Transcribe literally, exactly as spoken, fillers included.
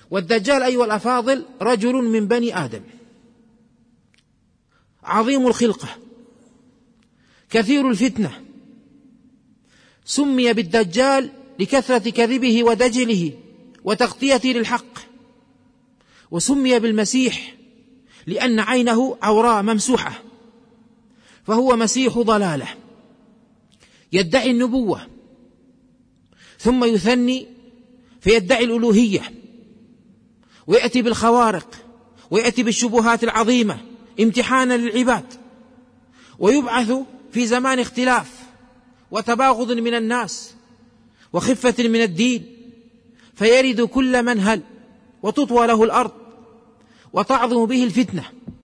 والدجال أيها الأفاضل رجل من بني آدم عظيم الخلقة كثير الفتنة، سمي بالدجال لكثرة كذبه ودجله وتغطيته للحق، وسمي بالمسيح لأن عينه عوراء ممسوحة، فهو مسيح ضلالة يدعي النبوة ثم يثني فيدعي الألوهية، ويأتي بالخوارق ويأتي بالشبهات العظيمة امتحانا للعباد، ويبعث في زمان اختلاف وتباغض من الناس وخفة من الدين، فيرد كل من هل وتطوى له الأرض وتعظم به الفتنة